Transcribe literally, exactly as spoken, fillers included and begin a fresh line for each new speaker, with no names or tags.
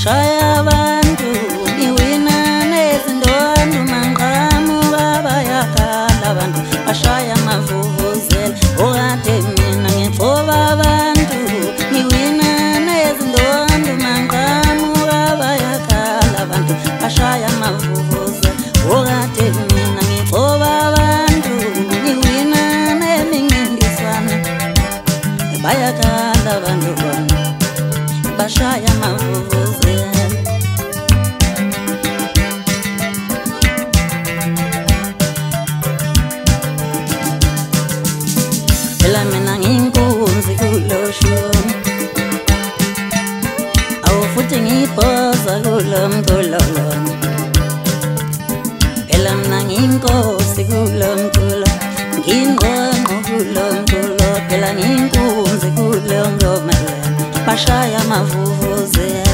bashaya abantu ngiwina nezindondo manqamu babayakhala abantu bashaya amavuvuzela okade mina ngiphoba abantu ngiwina nezindondo manqamu babayakhala abantu bashaya amavuvuzela okade mina ngiphoba abantu ngiwina nemincintiswana bayakhala abantu bona bashaya amavuvuzela. Phela mina ngiyinkunzi kulo shoni, awu futhi ngiyibhoza kulo mculo lona. Phela mina ngiyinkosi kulo mculo, ngiyingqongqo kulo mculo. Phela ngiyinkunzi kulo ngoma lona, bashaya amavuvuzela.